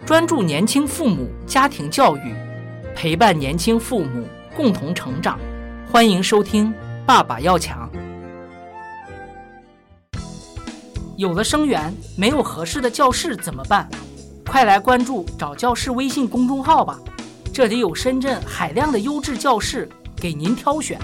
专注年轻父母家庭教育，陪伴年轻父母共同成长。欢迎收听《爸爸要强》。有了生源，没有合适的教室怎么办？快来关注找教室微信公众号吧，这里有深圳海量的优质教室给您挑选。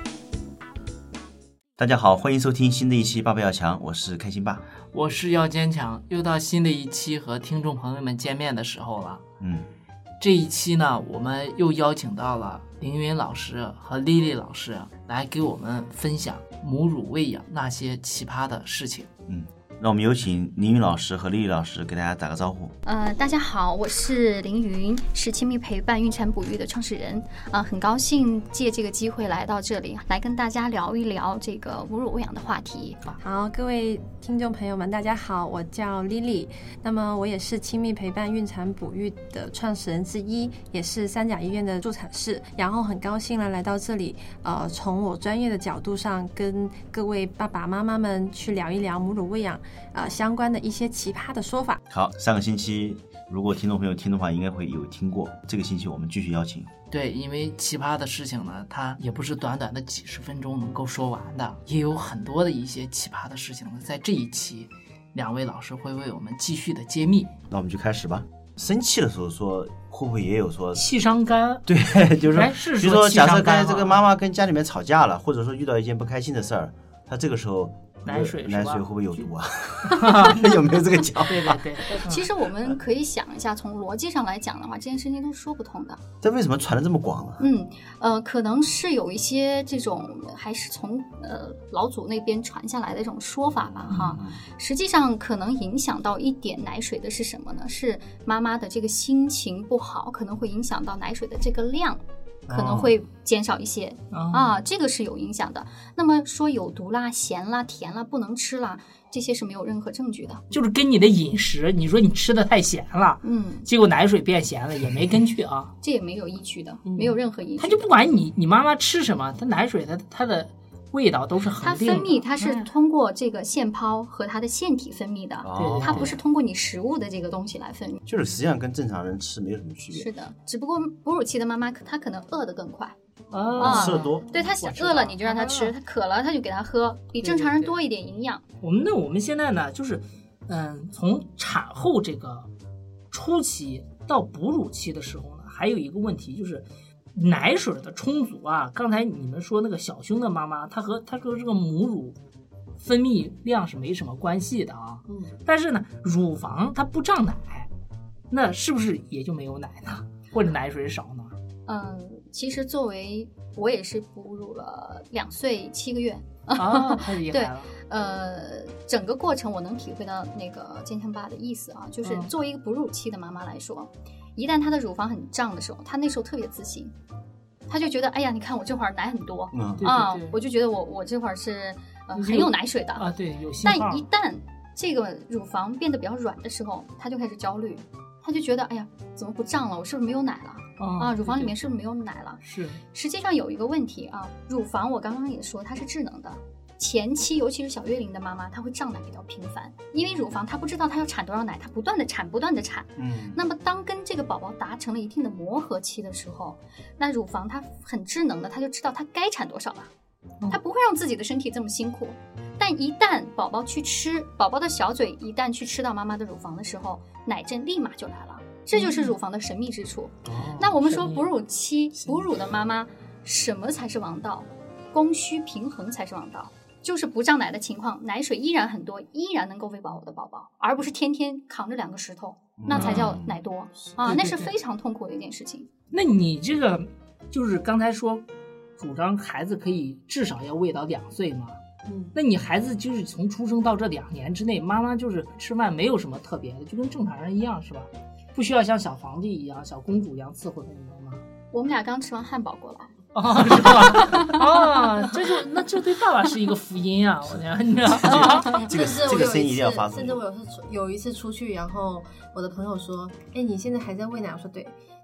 大家好，欢迎收听新的一期爸爸要强，我是开心爸， 我是要坚强。又到新的一期和听众朋友们见面的时候了。这一期呢，我们又邀请到了凌云老师和丽丽老师来给我们分享母乳喂养那些奇葩的事情。 让我们有请凌云老师和丽丽老师给大家打个招呼。 大家好，我是凌云，是亲密陪伴孕产哺育的创始人。很高兴借这个机会来到这里，来跟大家聊一聊这个母乳喂养的话题。 好，各位听众朋友们，大家好，我叫丽丽，那么我也是亲密陪伴孕产哺育的创始人之一，也是三甲医院的助产士，然后很高兴来到这里，从我专业的角度上跟各位爸爸妈妈们去聊一聊母乳喂养相关的一些奇葩的说法。 好，上个星期如果听众朋友听的话应该会有听过，这个星期我们继续邀请。 对，因为奇葩的事情呢，它也不是短短的几十分钟能够说完的，也有很多的一些奇葩的事情呢，在这一期两位老师会为我们继续的揭秘。 那我们就开始吧。生气的时候说会不会也有说气伤肝？ 对，就是比如说假设刚才这个妈妈跟家里面吵架了，或者说遇到一件不开心的事儿，她这个时候奶水会不会有毒啊？有没有这个讲法？ 对。 其实我们可以想一下，从逻辑上来讲的话，这件事情都是说不通的。 这为什么传得这么广呢？ 可能是有一些这种还是从老祖那边传下来的这种说法吧，哈。实际上可能影响到一点奶水的是什么呢？是妈妈的这个心情不好，可能会影响到奶水的这个量。可能会减少一些这个是有影响的。那么说有毒啦、咸啦、甜啦、不能吃啦，这些是没有任何证据的。 就是跟你的饮食，你说你吃的太咸了，结果奶水变咸了，也没根据啊。 这也没有依据的，没有任何依据。 他就不管你妈妈吃什么，他奶水它的味道都是恒定的。 它分泌，它是通过这个腺泡和它的腺体分泌的，它不是通过你食物的这个东西来分泌。 就是实际上跟正常人吃没有什么区别。 是的，只不过哺乳期的妈妈她可能饿得更快。 吃得多。 对，她饿了你就让她吃，她渴了她就给她喝，比正常人多一点营养。 我们现在呢，就是从产后这个初期到哺乳期的时候呢，还有一个问题就是奶水的充足啊。刚才你们说那个小胸的妈妈，她和这个母乳分泌量是没什么关系的啊。但是呢，乳房它不胀奶，那是不是也就没有奶呢？或者奶水少呢？ 其实作为我也是哺乳了2岁7个月太厉害了。 对，整个过程我能体会到那个坚强爸的意思啊，就是作为一个哺乳期的妈妈来说，一旦她的乳房很胀的时候，她那时候特别自信，她就觉得哎呀，你看我这会儿奶很多我就觉得我这会儿是很有奶水的对，有信但号。 一旦这个乳房变得比较软的时候，她就开始焦虑，她就觉得哎呀，怎么不胀了？我是不是没有奶了？乳房里面是不是没有奶了？ 是。 实际上有一个问题啊，乳房我刚刚也说它是智能的，前期尤其是小月龄的妈妈，她会胀奶比较频繁，因为乳房她不知道她要产多少奶，她不断的产。那么当跟这个宝宝达成了一定的磨合期的时候，那乳房它很智能的，它就知道它该产多少了，它不会让自己的身体这么辛苦。但一旦宝宝去吃，宝宝的小嘴一旦去吃到妈妈的乳房的时候，奶阵立马就来了。这就是乳房的神秘之处。那我们说哺乳期哺乳的妈妈什么才是王道？供需平衡才是王道，就是不胀奶的情况，奶水依然很多，依然能够喂饱我的宝宝，而不是天天扛着2个石头，那才叫奶多那是非常痛苦的一件事情。 那你这个就是刚才说主张孩子可以至少要喂到2岁嘛？那你孩子就是从出生到这2年之内，妈妈就是吃饭没有什么特别的，就跟正常人一样是吧？不需要像小皇帝一样、小公主一样伺候着你们吗？ 我们俩刚吃完汉堡过来。 是吧？这对爸爸是一个福音啊！我觉得你知道这个生意一定要发出去。 甚至我有一次出去，然后我的朋友说：“哎，你现在还在喂奶？”我说：“对。”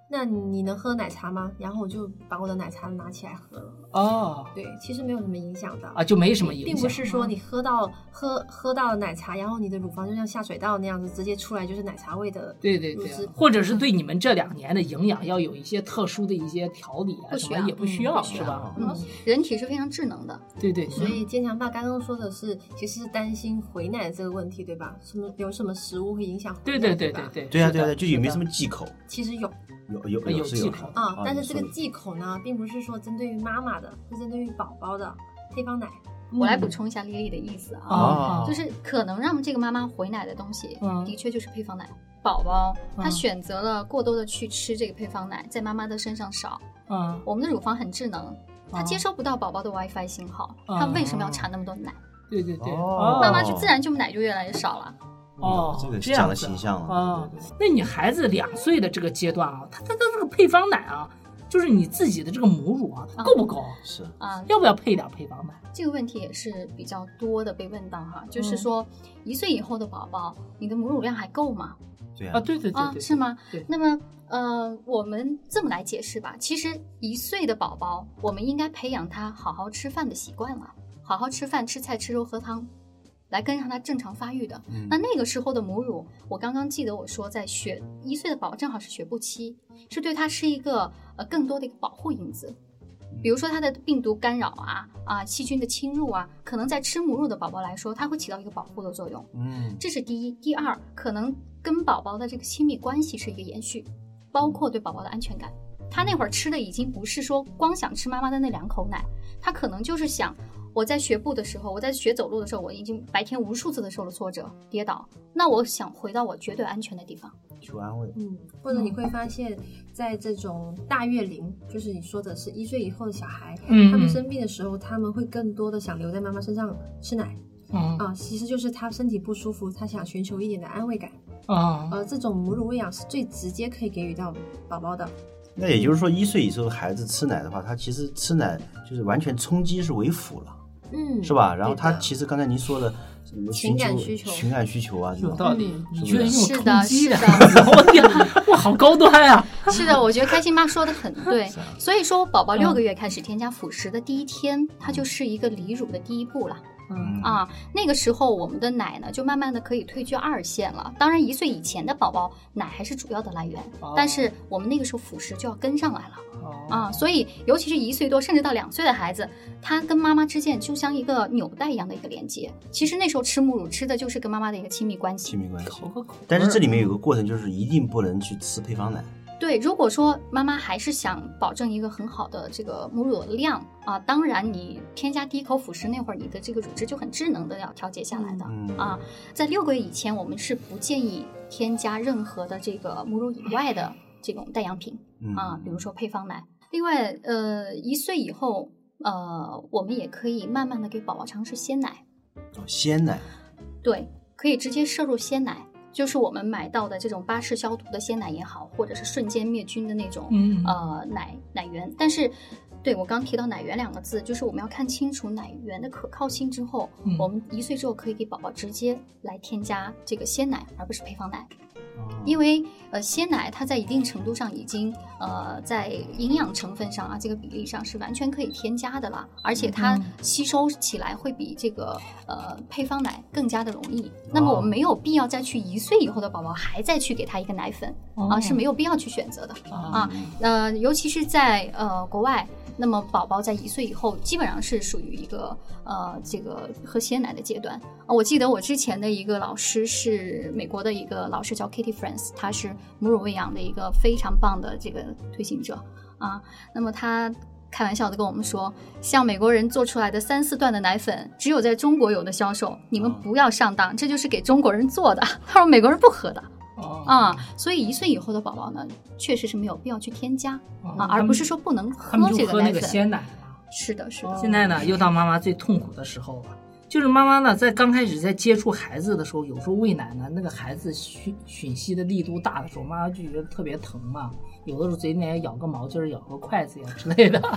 那你能喝奶茶吗？然后我就把我的奶茶拿起来喝了。 哦， 对，其实没有什么影响的啊，就没什么影响， 并不是说你喝到奶茶，然后你的乳房就像下水道那样子直接出来就是奶茶味的。 对对对，或者是对你们这2年的营养要有一些特殊的一些调理啊，什么也不需要，是吧？ 人体是非常智能的。 对对， 所以坚强爸刚刚说的是，其实是担心回奶这个问题，对吧？有什么食物会影响回奶？ 对， 对啊，就有没有什么忌口？ 其实有忌口啊，但是这个忌口呢，并不是说针对于妈妈的，是针对于宝宝的配方奶。 我来补充一下丽丽的意思啊，就是可能让这个妈妈回奶的东西，的确就是配方奶。宝宝他选择了过多的去吃这个配方奶，在妈妈的身上少。我们的乳房很智能，它接收不到宝宝的 WiFi 信号，它为什么要产那么多奶？ 对， 妈妈就自然就奶就越来越少了。 这个讲的形象了。 那你孩子2岁的这个阶段啊，他的这个配方奶啊，就是你自己的这个母乳啊，够不够？ 是啊， 要不要配点配方奶？ 这个问题也是比较多的被问到哈，就是说1岁以后的宝宝，你的母乳量还够吗？ 对啊， 对， 是吗？ 对。 那么我们这么来解释吧，其实1岁的宝宝，我们应该培养他好好吃饭的习惯了，好好吃饭、吃菜、吃肉、喝汤。来跟上他正常发育的。那个时候的母乳，我刚刚记得我说在1岁的宝宝正好是学步期，是对他是一个更多的一个保护因子。比如说他的病毒干扰细菌的侵入可能在吃母乳的宝宝来说，它会起到一个保护的作用。这是第一。第二，可能跟宝宝的这个亲密关系是一个延续，包括对宝宝的安全感。他那会儿吃的已经不是说光想吃妈妈的那2口奶，他可能就是想，我在学步的时候，我在学走路的时候，我已经白天无数次的受了挫折、跌倒，那我想回到我绝对安全的地方， 求安慰。 或者你会发现，在这种大月龄，就是你说的是1岁以后的小孩，他们生病的时候，他们会更多的想留在妈妈身上吃奶。其实就是他身体不舒服，他想寻求一点的安慰感。这种母乳喂养是最直接可以给予到宝宝的。 那也就是说，1岁以后孩子吃奶的话，他其实吃奶就是完全充饥是为辅了，是吧？然后他其实刚才您说的情感需求啊， 有道理。你居然用充饥的，我天，哇，好高端呀！ 是的，我觉得开心妈说的很对。所以说，宝宝6个月开始添加辅食的第1天，它就是一个离乳的第1步了。那个时候我们的奶呢，就慢慢的可以退居2线了。当然，1岁以前的宝宝奶还是主要的来源，但是我们那个时候辅食就要跟上来了。所以尤其是1岁多甚至到2岁的孩子，他跟妈妈之间就像一个纽带一样的一个连接。其实那时候吃母乳吃的就是跟妈妈的一个亲密关系。 但是这里面有个过程，就是一定不能去吃配方奶。 对，如果说妈妈还是想保证一个很好的这个母乳的量当然你添加第1口辅食那会儿，你的这个乳汁就很智能的要调节下来的。在6个月以前，我们是不建议添加任何的这个母乳以外的这种代养品比如说配方奶。另外1岁以后我们也可以慢慢的给宝宝尝试鲜奶。 鲜奶？对， 可以直接摄入鲜奶。就是我们买到的这种巴氏消毒的鲜奶也好，或者是瞬间灭菌的那种奶源。但是对，我刚提到奶源2个字，就是我们要看清楚奶源的可靠性之后，我们1岁之后可以给宝宝直接来添加这个鲜奶，而不是配方奶。因为鲜奶它在一定程度上已经在营养成分上这个比例上是完全可以添加的了，而且它吸收起来会比这个配方奶更加的容易。那么我们没有必要再去1岁以后的宝宝还再去给他一个奶粉是没有必要去选择的尤其是在国外。那么宝宝在1岁以后基本上是属于一个这个喝鲜奶的阶段我记得我之前的一个老师是美国的一个老师叫 Katie France， 他是母乳喂养的一个非常棒的这个推行者那么他开玩笑的跟我们说，像美国人做出来的3、4段的奶粉只有在中国有的销售，你们不要上当，这就是给中国人做的。他说美国人不喝的所以1岁以后的宝宝呢，确实是没有必要去添加而不是说不能喝这个奶粉。 他们就喝那个鲜奶是的。 现在呢，又到妈妈最痛苦的时候了，就是妈妈呢，在刚开始在接触孩子的时候，有时候喂奶呢，那个孩子吮吸的力度大的时候，妈妈就觉得特别疼嘛，有的时候嘴里面咬个毛巾，咬个筷子呀之类的。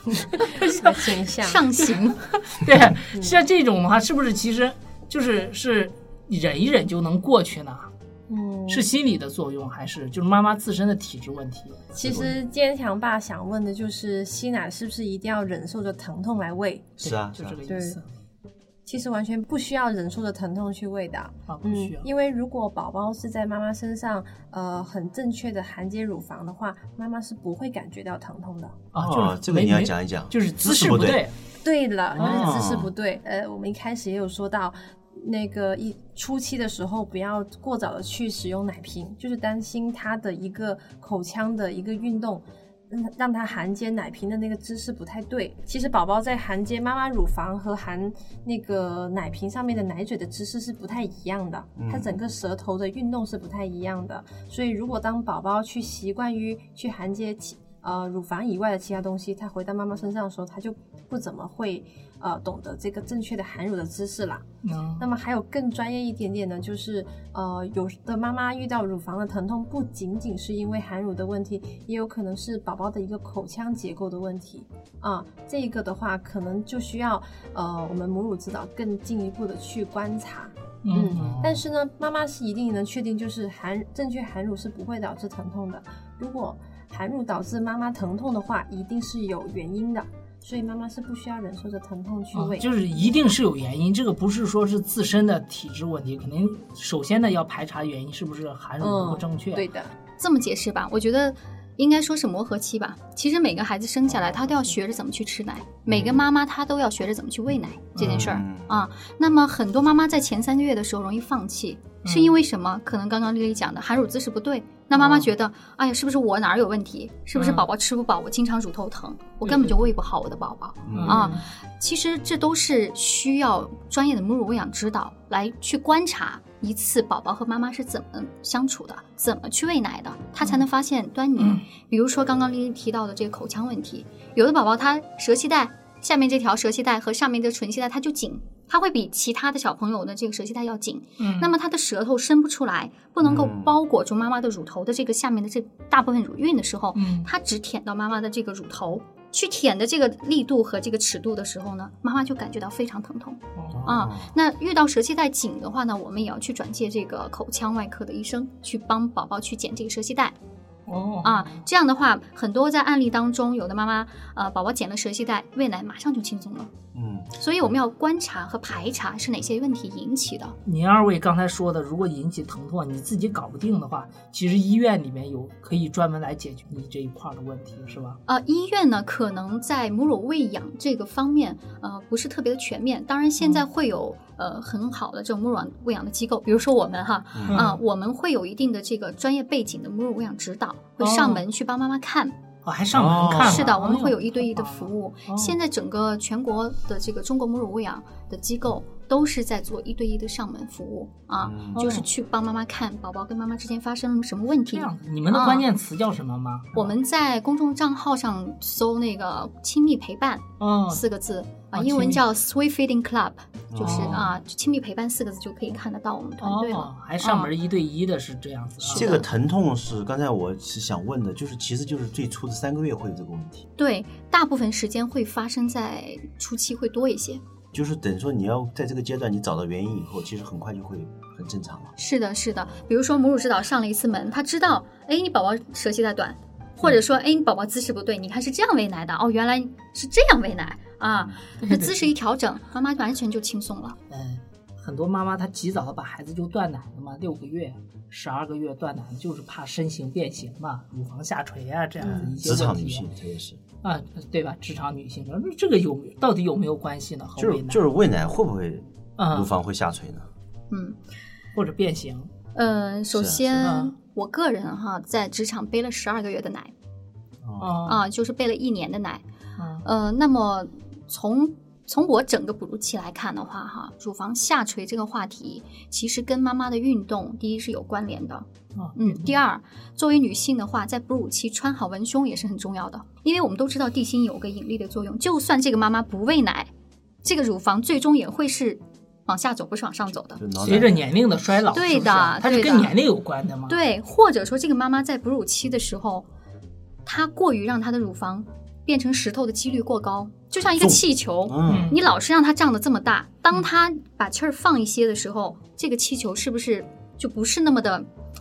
上行。 对，像这种的话，是不是其实是忍一忍就能过去呢？ 是心理的作用，还是就是妈妈自身的体质问题？ 其实坚强爸想问的就是吸奶是不是一定要忍受着疼痛来喂？ 是啊， 就这个意思。 其实完全不需要忍受着疼痛去喂的不需要。 因为如果宝宝是在妈妈身上很正确的衔接乳房的话，妈妈是不会感觉到疼痛的。 就是这个你要讲一讲， 就是姿势不对。 对了，就是姿势不对。我们一开始也有说到，那个初期的时候不要过早的去使用奶瓶，就是担心他的一个口腔的一个运动。让他衔接奶瓶的那个姿势不太对。其实宝宝在衔接妈妈乳房和含那个奶瓶上面的奶嘴的姿势是不太一样的，他整个舌头的运动是不太一样的。所以如果当宝宝去习惯于去衔接乳房以外的其他东西，他回到妈妈身上的时候，他就不怎么会懂得这个正确的含乳的姿势啦。那么还有更专业一点点的，就是有的妈妈遇到乳房的疼痛，不仅仅是因为含乳的问题，也有可能是宝宝的一个口腔结构的问题这个的话可能就需要我们母乳指导更进一步的去观察。但是呢，妈妈是一定能确定，就是正确含乳是不会导致疼痛的。如果含乳导致妈妈疼痛的话，一定是有原因的，所以妈妈是不需要忍受着疼痛去喂。 就是一定是有原因，这个不是说是自身的体质问题，肯定首先呢要排查原因是不是含乳不正确。 对的， 这么解释吧，我觉得应该说是磨合期吧。其实每个孩子生下来他都要学着怎么去吃奶，每个妈妈她都要学着怎么去喂奶这件事儿那么很多妈妈在前3个月的时候容易放弃，是因为什么？可能刚刚丽丽讲的含乳姿势不对，那妈妈觉得哎呀，是不是我哪儿有问题？是不是宝宝吃不饱？我经常乳头疼，我根本就喂不好我的宝宝其实这都是需要专业的母乳喂养指导来去观察一次宝宝和妈妈是怎么相处的，怎么去喂奶的，他才能发现端倪。比如说刚刚丽丽提到的这个口腔问题，有的宝宝他舌系带下面这条舌系带和上面这唇系带它就紧，它会比其他的小朋友的这个舌系带要紧那么他的舌头伸不出来，不能够包裹住妈妈的乳头的这个下面的这大部分乳晕的时候他只舔到妈妈的这个乳头，去舔的这个力度和这个尺度的时候呢，妈妈就感觉到非常疼痛那遇到舌系带紧的话呢，我们也要去转介这个口腔外科的医生去帮宝宝去剪这个舌系带这样的话，很多在案例当中，有的妈妈宝宝剪了舌系带，喂奶马上就轻松了所以我们要观察和排查是哪些问题引起的。 您二位刚才说的，如果引起疼痛你自己搞不定的话，其实医院里面有可以专门来解决你这一块的问题，是吧？ 医院呢可能在母乳喂养这个方面不是特别的全面，当然现在会有很好的这种母乳喂养的机构，比如说我们我们会有一定的这个专业背景的母乳喂养指导，会上门去帮妈妈看还上门看是的，我们会有1对1的服务现在整个全国的这个中国母乳喂养的机构都是在做1对1的上门服务就是去帮妈妈看宝宝跟妈妈之间发生了什么问题。 你们的关键词叫什么吗？ 我们在公众账号上搜那个亲密陪伴4个字英文叫 Sweet Feeding Club 就是亲密陪伴4个字就可以看得到我们团队了还上门1对1的是这样子这个疼痛是刚才我是想问的，其实就是最初的3个月会有这个问题。 对，大部分时间会发生在初期会多一些， 就是等于说你要在这个阶段你找到原因以后，其实很快就会很正常了。 是的是的，比如说母乳指导上了1次门，他知道你宝宝舌系带短，或者说你宝宝姿势不对，你看是这样喂奶的原来是这样喂奶这姿势一调整，妈妈完全就轻松了。 很多妈妈她及早的把孩子就断奶了嘛，6个月12个月断奶，就是怕身形变形嘛，乳房下垂这样子一些问题。 职场女性这也是对吧？职场女性这个到底有没有关系呢？ 就是喂奶会不会乳房会下垂呢？ 或者变形？ 首先我个人在职场背了12个月的奶就是背了1年的奶那么从我整个哺乳期来看的话乳房下垂这个话题其实跟妈妈的运动第一是有关联的第二，作为女性的话，在哺乳期穿好文胸也是很重要的，因为我们都知道地心有个引力的作用，就算这个妈妈不喂奶，这个乳房最终也会是往下走，不是往上走的。 随着年龄的衰老， 对的， 它是跟年龄有关的吗？ 对，或者说这个妈妈在哺乳期的时候，她过于让她的乳房变成石头的几率过高，就像一个气球你老是让它胀得这么大，当它把气儿放一些的时候，这个气球是不是就不是那么的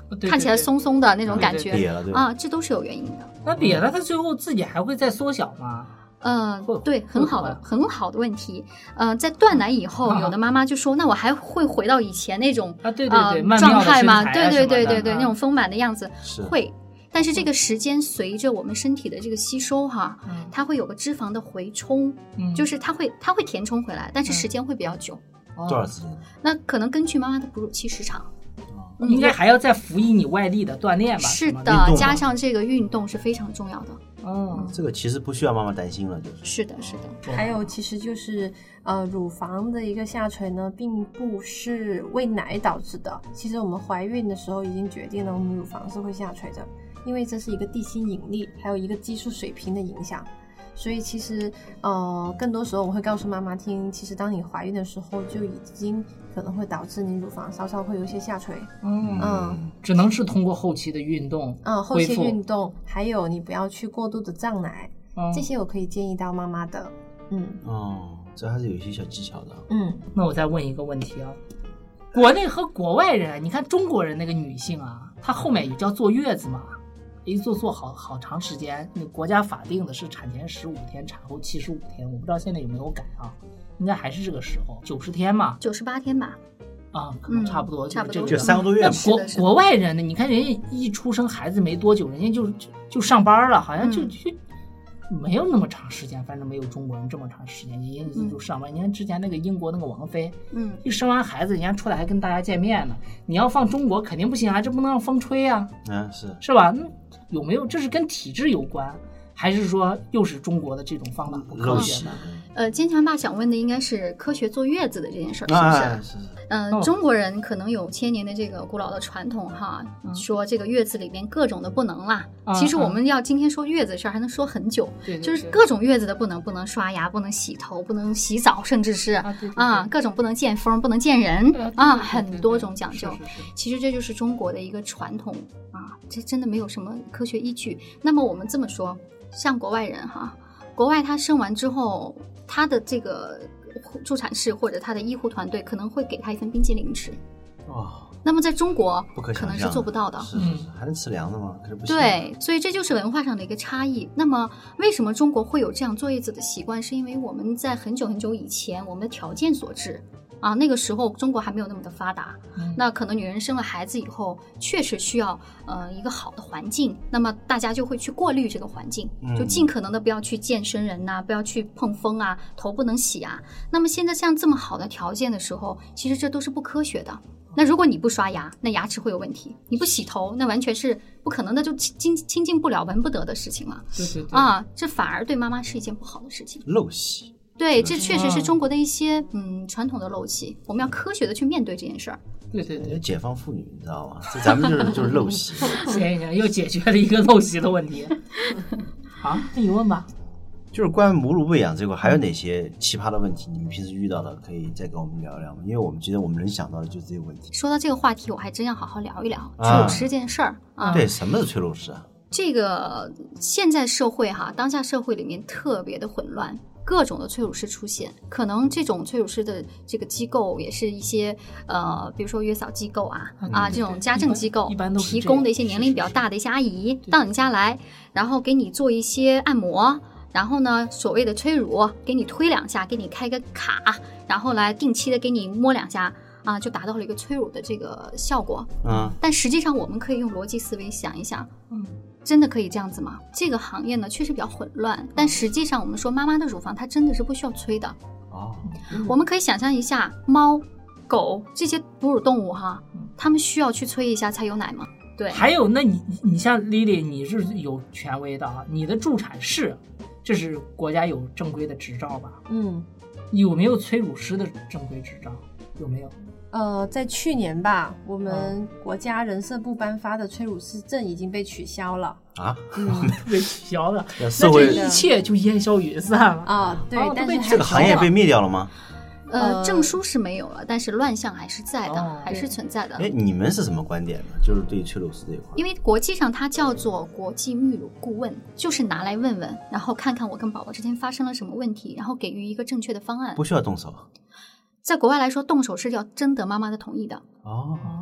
看起来松松的那种感觉， 瘪了，对啊，这都是有原因的。 那瘪了，它最后自己还会再缩小吗？ 对，很好的问题。在断奶以后，有的妈妈就说，那我还会回到以前那种状态吗？对，那种丰满的样子会。但是这个时间随着我们身体的这个吸收哈，它会有个脂肪的回冲，就是它会填充回来，但是时间会比较久。 多少时间？ 那可能根据妈妈的哺乳期时长。 应该还要再辅以你外力的锻炼吧？ 是的，加上这个运动是非常重要的。 这个其实不需要妈妈担心了， 是的。 还有其实就是乳房的一个下垂呢，并不是喂奶导致的。其实我们怀孕的时候已经决定了，我们乳房是会下垂的，因为这是一个地心引力，还有一个激素水平的影响。所以其实更多时候我会告诉妈妈听，其实当你怀孕的时候就已经可能会导致你乳房稍稍会有一些下垂。 只能是通过后期的运动后期运动，还有你不要去过度的胀奶，这些我可以建议到妈妈的。 这还是有一些小技巧的。 那我再问一个问题啊，国内和国外人，你看中国人那个女性啊，她后面也叫坐月子嘛，一坐好长时间。那国家法定的是产前15天，产后75天，我不知道现在有没有改啊？应该还是这个时候90天嘛 ，98天吧。 可能差不多， 差不多就3个多月。 那国外人呢？你看人家一出生孩子没多久，人家就上班了，好像就没有那么长时间，反正没有中国人这么长时间，人家就上班。你看之前那个英国那个王菲，一生完孩子，人家出来还跟大家见面呢。你要放中国肯定不行啊，这不能让风吹啊，是吧？有没有这是跟体质有关，还是说又是中国的这种方法不科学呢？ 坚强爸想问的应该是科学坐月子的这件事儿，是不是？中国人可能有1000年的这个古老的传统哈，说这个月子里面各种的不能啦。其实我们要今天说月子的事儿还能说很久，就是各种月子的不能刷牙，不能洗头，不能洗澡，甚至是各种不能见风，不能见人很多种讲究。其实这就是中国的一个传统这真的没有什么科学依据。那么我们这么说，像国外人哈，国外他生完之后，他的这个助产士或者他的医护团队可能会给他一份冰激凌吃。那么在中国可能是做不到的。 是还能吃凉的吗？可是不行。 对，所以这就是文化上的一个差异。那么为什么中国会有这样坐月子的习惯？是因为我们在很久很久以前，我们的条件所致。那个时候中国还没有那么的发达，那可能女人生了孩子以后确实需要一个好的环境，那么大家就会去过滤这个环境，就尽可能的不要去见生人不要去碰风头不能洗那么现在像这么好的条件的时候，其实这都是不科学的。那如果你不刷牙，那牙齿会有问题；你不洗头，那完全是不可能的，就亲近不了、闻不得的事情了。 对这反而对妈妈是一件不好的事情。 陋习。 对，这确实是中国的一些传统的陋习，我们要科学的去面对这件事儿。 对， 解放妇女，你知道吗？这咱们就是陋习。 行，又解决了一个陋习的问题。好，那你问吧。 就是关于母乳喂养这块，还有哪些奇葩的问题？你们平时遇到的，可以再跟我们聊聊吗？因为我们觉得我们能想到的就是这些问题。 说到这个话题，我还真要好好聊一聊催乳师这件事儿对，什么是催乳师啊？ 这个现在社会当下社会里面特别的混乱。各种的催乳师出现，可能这种催乳师的这个机构也是一些比如说月嫂机构这种家政机构提供的一些年龄比较大的一些阿姨到你家来，然后给你做一些按摩，然后呢所谓的催乳给你推2下，给你开个卡，然后来定期的给你摸2下就达到了一个催乳的这个效果。但实际上我们可以用逻辑思维想一想，真的可以这样子吗？这个行业呢确实比较混乱，但实际上我们说妈妈的乳房它真的是不需要催的。我们可以想象一下，猫、狗这些哺乳动物它们需要去催一下才有奶吗？对。 还有，那你像 Lily， 你是有权威的你的助产士，这是国家有正规的执照吧？有没有催乳师的正规执照？有没有？ 在去年吧，我们国家人社部颁发的催乳师证已经被取消了被取消了。那这一切就烟消云散了对，但是这个行业被灭掉了吗？ 证书是没有了，但是乱象还是在的，还是存在的。 你们是什么观点呢？就是对于催乳师这一块， 因为国际上它叫做国际泌乳顾问，就是拿来问问，然后看看我跟宝宝之间发生了什么问题，然后给予一个正确的方案。 不需要动手。 在国外来说，动手是要征得妈妈的同意的。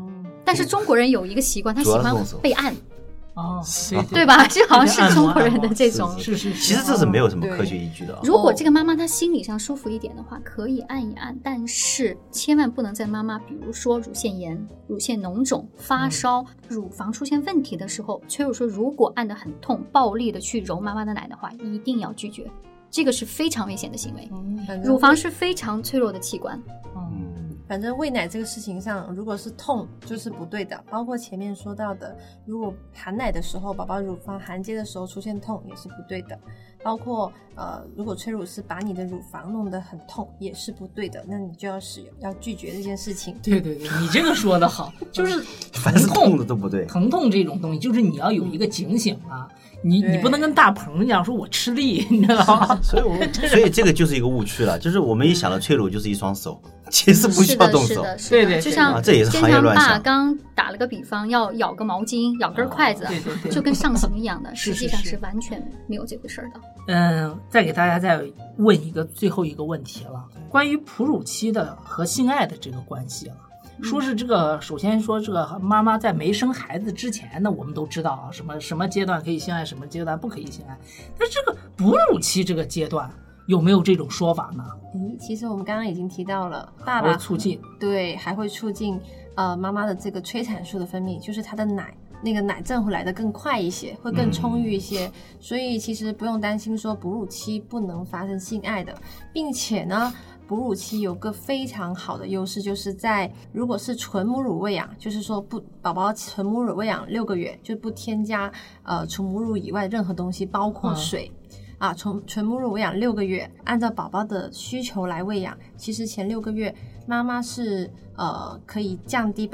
但是中国人有一个习惯，他喜欢被按。 哦， 对吧？这好像是中国人的这种， 是。 其实这是没有什么科学依据的。 如果这个妈妈她心理上舒服一点的话，可以按一按，但是千万不能在妈妈比如说乳腺炎、乳腺脓肿、发烧、乳房出现问题的时候，崔乳说如果按得很痛，暴力的去揉妈妈的奶的话，一定要拒绝，这个是非常危险的行为。乳房是非常脆弱的器官。 反正喂奶这个事情上，如果是痛就是不对的，包括前面说到的，如果含奶的时候，宝宝乳房含接的时候出现痛也是不对的，包括如果催乳师把你的乳房弄得很痛也是不对的，那你就要拒绝这件事情。 对，你这个说的好，就是凡是痛的都不对， 疼痛这种东西就是你要有一个警醒啊。你不能跟大鹏一样说我吃力，你知道吗？ 所以这个就是一个误区了，就是我们一想到催乳就是一双手，其实不需要动手。 对， 就像这也是行业乱象。 爸刚打了个比方，要咬个毛巾，咬根筷子， 对， 就跟上刑一样的，实际上是完全没有这回事的。 再给大家再问最后一个问题了，关于哺乳期的和性爱的这个关系了。说是这个，首先说这个妈妈在没生孩子之前呢，我们都知道啊，什么阶段可以性爱，什么阶段不可以性爱。但这个哺乳期这个阶段有没有这种说法呢？ 其实我们刚刚已经提到了，爸爸会促进， 对，还会促进妈妈的这个催产素的分泌，就是她的那个奶阵会来得更快一些，会更充裕一些，所以其实不用担心说哺乳期不能发生性爱的，并且呢。哺乳期有个非常好的优势，就是如果是纯母乳喂养，就是说宝宝纯母乳喂养6个月，就不添加纯母乳以外任何东西，包括水纯母乳喂养6个月，按照宝宝的需求来喂养，其实前6个月妈妈是可以降低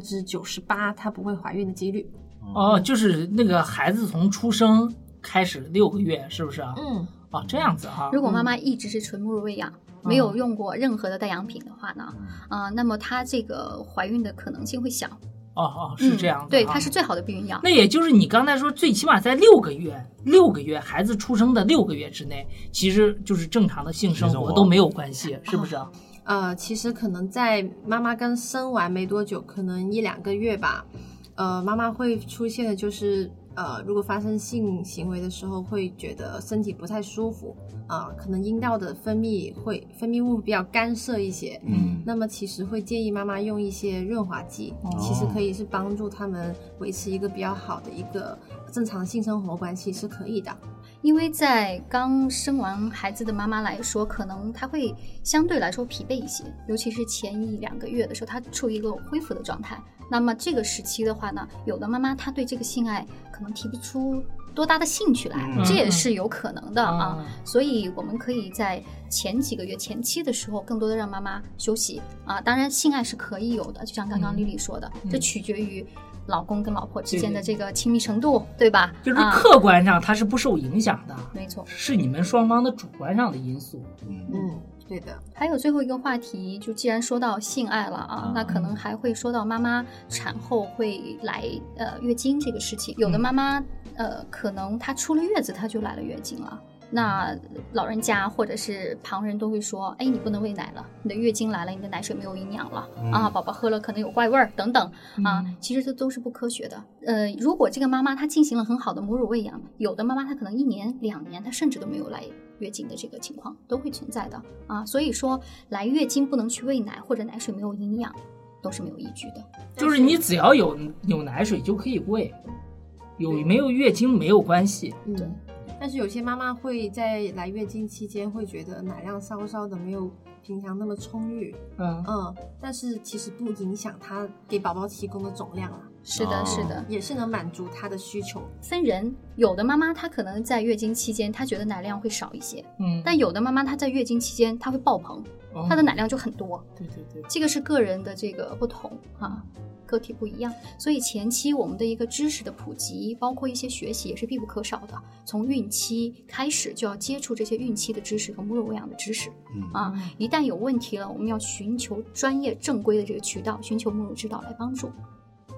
98%她不会怀孕的几率。 就是那个孩子从出生开始6个月，是不是啊？这样子啊。 如果妈妈一直是纯母乳喂养，没有用过任何的代养品的话呢，那么她这个怀孕的可能性会小。 是这样的。 对，它是最好的避孕药。 那也就是你刚才说，最起码在6个月孩子出生的6个月之内，其实就是正常的性生活都没有关系，是不是啊？ 其实可能在妈妈刚生完没多久，可能1-2个月吧，妈妈会出现的就是如果发生性行为的时候会觉得身体不太舒服可能阴道的分泌物比较干涩一些，那么其实会建议妈妈用一些润滑剂，其实可以是帮助他们维持一个比较好的一个正常性生活关系是可以的。 因为在刚生完孩子的妈妈来说，可能她会相对来说疲惫一些，尤其是前1-2个月的时候，她处于一个恢复的状态。那么这个时期的话呢，有的妈妈她对这个性爱可能提不出多大的兴趣来，这也是有可能的啊。所以我们可以在前几个月前期的时候，更多的让妈妈休息啊。当然，性爱是可以有的，就像刚刚丽丽说的，这取决于老公跟老婆之间的这个亲密程度，对吧？ 就是客观上它是不受影响的， 没错， 是你们双方的主观上的因素。 对的。 还有最后一个话题，就既然说到性爱了啊，那可能还会说到妈妈产后会来月经这个事情。有的妈妈可能她出了月子，她就来了月经了。那老人家或者是旁人都会说，哎，你不能喂奶了，你的月经来了，你的奶水没有营养了宝宝喝了可能有怪味儿等等其实这都是不科学的。如果这个妈妈她进行了很好的母乳喂养，有的妈妈她可能1年2年她甚至都没有来月经的这个情况都会存在的所以说来月经不能去喂奶或者奶水没有营养都是没有依据的。 就是你只要有奶水就可以喂，有没有月经没有关系。 对。 但是有些妈妈会在来月经期间会觉得奶量稍稍的没有平常那么充裕但是其实不影响她给宝宝提供的总量是的是的， 也是能满足她的需求。 分人，有的妈妈她可能在月经期间她觉得奶量会少一些但有的妈妈她在月经期间她会爆棚她的奶量就很多对， 这个是个人的这个不同个体不一样，所以前期我们的一个知识的普及，包括一些学习也是必不可少的。从孕期开始就要接触这些孕期的知识和母乳喂养的知识一旦有问题了，我们要寻求专业正规的这个渠道，寻求母乳指导来帮助。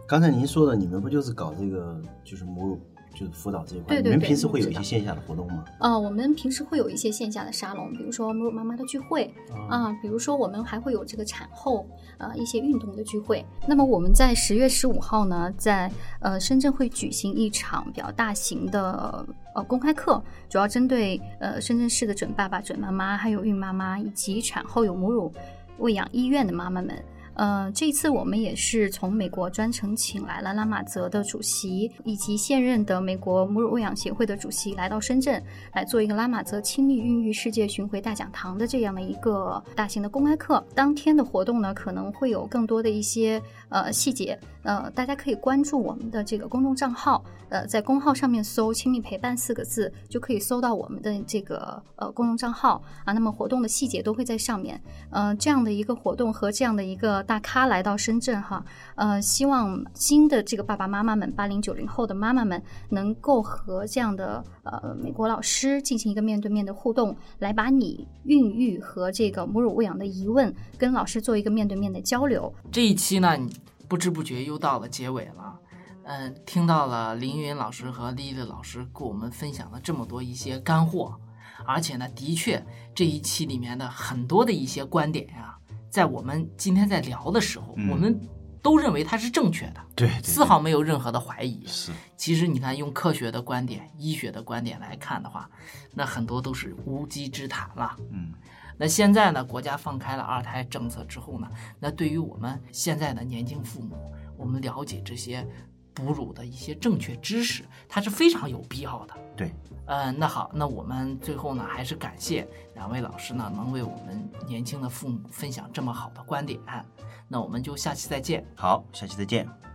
刚才您说的，你们不就是搞这个就是母乳就是辅导这一块？ 对对对， 你们平时会有一些线下的活动吗？ 我们平时会有一些线下的沙龙，比如说母乳妈妈的聚会比如说我们还会有这个产后一些运动的聚会。那么我们在10月15号呢，在深圳会举行一场比较大型的公开课，主要针对深圳市的准爸爸、准妈妈，还有孕妈妈以及产后有母乳喂养医院的妈妈们。这一次我们也是从美国专程请来了拉玛泽的主席以及现任的美国母乳喂养协会的主席来到深圳，来做一个拉玛泽亲密孕育世界巡回大讲堂的这样的一个大型的公开课。当天的活动呢，可能会有更多的一些细节，大家可以关注我们的这个公众账号，在公号上面搜亲密陪伴4个字就可以搜到我们的这个公众账号那么活动的细节都会在上面。这样的一个活动和这样的一个大咖来到深圳希望新的这个爸爸妈妈们80、90后的妈妈们能够和这样的美国老师进行一个面对面的互动，来把你孕育和这个母乳喂养的疑问跟老师做一个面对面的交流。 这一期呢不知不觉又到了结尾了，听到了林云老师和丽丽老师给我们分享了这么多一些干货，而且呢的确这一期里面的很多的一些观点在我们今天在聊的时候我们都认为它是正确的， 对， 丝毫没有任何的怀疑。 是， 其实你看用科学的观点、医学的观点来看的话，那很多都是无稽之谈了。那现在呢，国家放开了2胎政策之后呢，那对于我们现在的年轻父母，我们了解这些哺乳的一些正确知识，它是非常有必要的。 对， 那好，那我们最后呢，还是感谢2位老师呢，能为我们年轻的父母分享这么好的观点。那我们就下期再见。 好，下期再见。